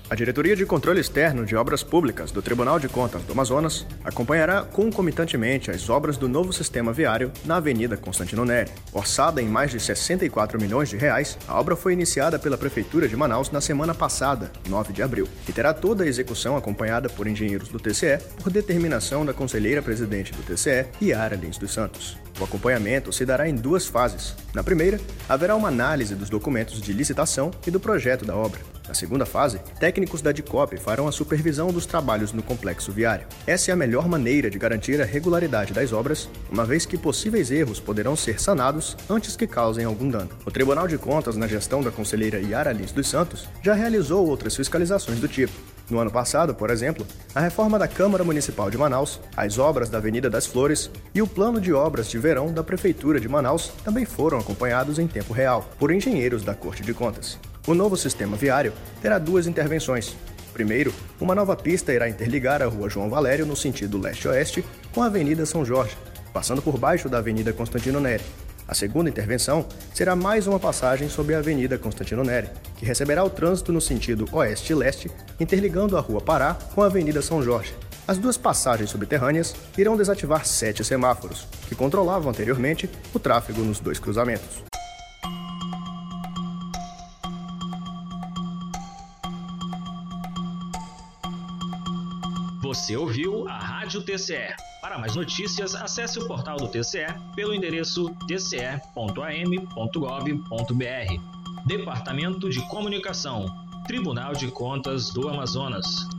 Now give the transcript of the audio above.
A Diretoria de Controle Externo de Obras Públicas do Tribunal de Contas do Amazonas acompanhará concomitantemente as obras do novo sistema viário na Avenida Constantino Neri. Orçada em mais de 64 milhões de reais, a obra foi iniciada pela Prefeitura de Manaus na semana passada, 9 de abril, e terá toda a execução acompanhada por engenheiros do TCE por determinação da conselheira-presidente do TCE, Yara Lins dos Santos. O acompanhamento se dará em duas fases. Na primeira, haverá uma análise dos documentos de licitação e do projeto da obra. Na segunda fase, técnicos da DICOP farão a supervisão dos trabalhos no complexo viário. Essa é a melhor maneira de garantir a regularidade das obras, uma vez que possíveis erros poderão ser sanados antes que causem algum dano. O Tribunal de Contas, na gestão da conselheira Yara Lins dos Santos, já realizou outras fiscalizações do tipo. No ano passado, por exemplo, a reforma da Câmara Municipal de Manaus, as obras da Avenida das Flores e o plano de obras de verão da Prefeitura de Manaus também foram acompanhados em tempo real por engenheiros da Corte de Contas. O novo sistema viário terá duas intervenções. Primeiro, uma nova pista irá interligar a Rua João Valério no sentido leste-oeste com a Avenida São Jorge, passando por baixo da Avenida Constantino Neri. A segunda intervenção será mais uma passagem sobre a Avenida Constantino Neri, que receberá o trânsito no sentido oeste-leste, interligando a Rua Pará com a Avenida São Jorge. As duas passagens subterrâneas irão desativar 7 semáforos, que controlavam anteriormente o tráfego nos dois cruzamentos. Você ouviu a Rádio TCE. Para mais notícias, acesse o portal do TCE pelo endereço tce.am.gov.br. Departamento de Comunicação, Tribunal de Contas do Amazonas.